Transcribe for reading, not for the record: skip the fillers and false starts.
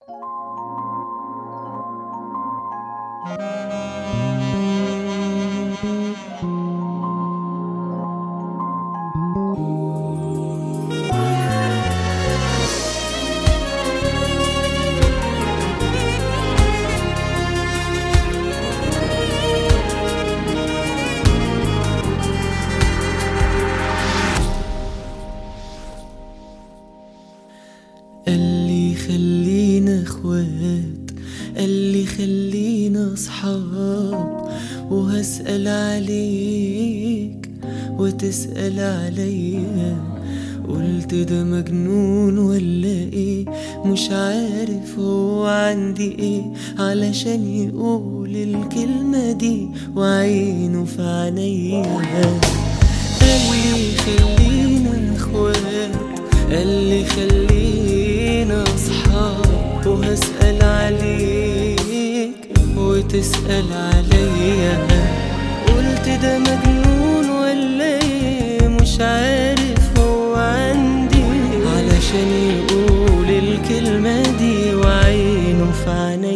قالي خلينا اخوات، قالي خلينا اصحاب، وهسأل عليك وتسأل عليا. قلت ده مجنون ولا ايه، مش عارف هو عندي ايه علشان يقول الكلمة دي وعينه في عينيا. قالي خلينا اخوات، قالي خلينا اصحاب، وهسأل عليك وتسأل عليا. قلت ده مجنون ولا ايه، مش عارف هو عندي علشان يقول الكلمة دي وعينه في عينيا.